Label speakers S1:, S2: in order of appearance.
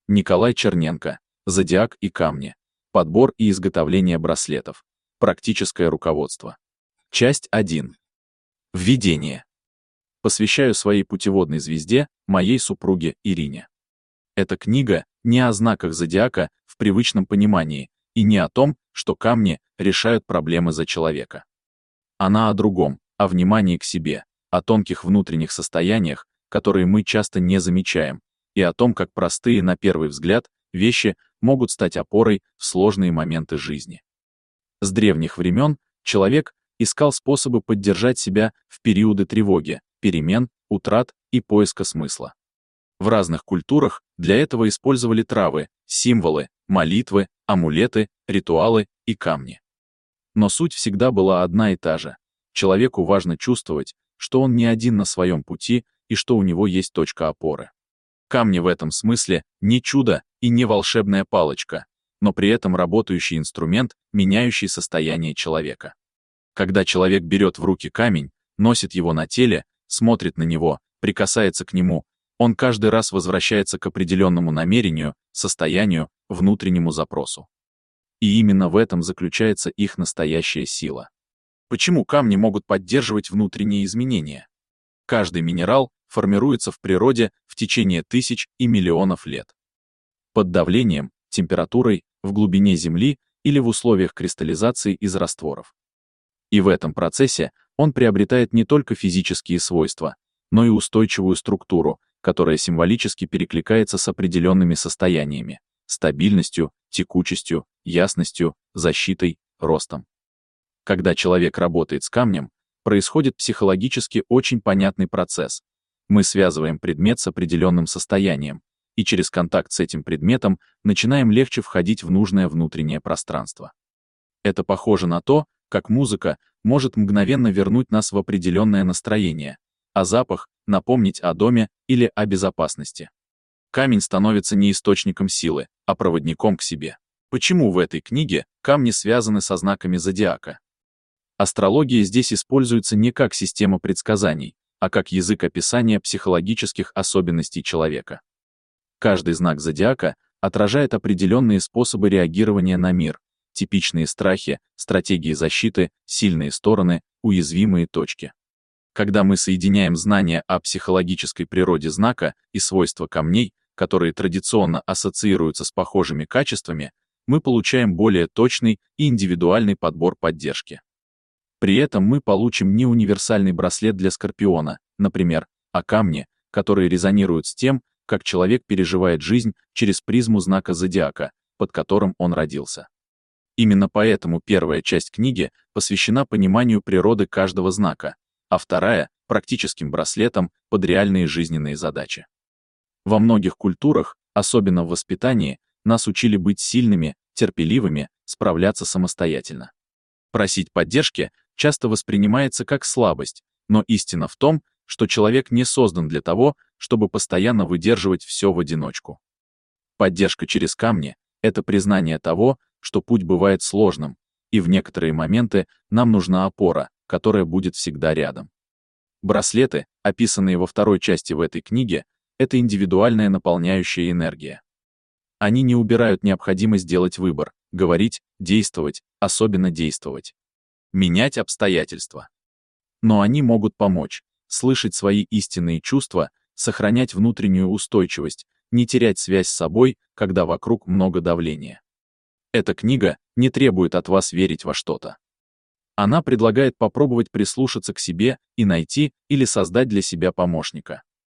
S1: Николай Черненко. Зодиак и камни. Подбор и изготовление браслетов. Практическое руководство. Часть 1. Введение. Посвящаю своей путеводной звезде, моей супруге Ирине. Эта книга не о знаках зодиака в привычном понимании и не о том, что камни решают проблемы за человека. Она о другом, о внимании к себе, о тонких внутренних состояниях, которые мы часто не замечаем, и о том, как простые на первый взгляд вещи могут стать опорой в сложные моменты жизни. С древних времен человек искал способы поддержать себя в периоды тревоги, перемен, утрат и поиска смысла. В разных культурах для этого использовали травы, символы, молитвы, амулеты, ритуалы и камни. Но суть всегда была одна и та же. Человеку важно чувствовать, что он не один на своем пути и что у него есть точка опоры. Камни в этом смысле не чудо и не волшебная палочка, но при этом работающий инструмент, меняющий состояние человека. Когда человек берет в руки камень, носит его на теле, смотрит на него, прикасается к нему, он каждый раз возвращается к определенному намерению, состоянию, внутреннему запросу. И именно в этом заключается их настоящая сила. Почему камни могут поддерживать внутренние изменения? Каждый минерал формируется в природе в течение тысяч и миллионов лет. Под давлением, температурой, в глубине Земли или в условиях кристаллизации из растворов. И в этом процессе он приобретает не только физические свойства, но и устойчивую структуру, которая символически перекликается с определенными состояниями: стабильностью, текучестью, ясностью, защитой, ростом. Когда человек работает с камнем, происходит психологически очень понятный процесс. Мы связываем предмет с определенным состоянием, и через контакт с этим предметом начинаем легче входить в нужное внутреннее пространство. Это похоже на то, как музыка может мгновенно вернуть нас в определенное настроение, а запах — напомнить о доме или о безопасности. Камень становится не источником силы, а проводником к себе. Почему в этой книге камни связаны со знаками зодиака? Астрология здесь используется не как система предсказаний, а как язык описания психологических особенностей человека. Каждый знак зодиака отражает определенные способы реагирования на мир, типичные страхи, стратегии защиты, сильные стороны, уязвимые точки. Когда мы соединяем знания о психологической природе знака и свойства камней, которые традиционно ассоциируются с похожими качествами, мы получаем более точный и индивидуальный подбор поддержки. При этом мы получим не универсальный браслет для Скорпиона, например, а камни, которые резонируют с тем, как человек переживает жизнь через призму знака зодиака, под которым он родился. Именно поэтому первая часть книги посвящена пониманию природы каждого знака, а вторая — практическим браслетам под реальные жизненные задачи. Во многих культурах, особенно в воспитании, нас учили быть сильными, терпеливыми, справляться самостоятельно. Просить поддержки часто воспринимается как слабость, но истина в том, что человек не создан для того, чтобы постоянно выдерживать все в одиночку. Поддержка через камни — это признание того, что путь бывает сложным, и в некоторые моменты нам нужна опора, которая будет всегда рядом. Браслеты, описанные во второй части в этой книге, это индивидуальная наполняющая энергия. Они не убирают необходимость делать выбор, говорить, действовать, особенно действовать. Менять обстоятельства. Но они могут помочь слышать свои истинные чувства, сохранять внутреннюю устойчивость, не терять связь с собой, когда вокруг много давления. Эта книга не требует от вас верить во что-то. Она предлагает попробовать прислушаться к себе и найти или создать для себя помощника.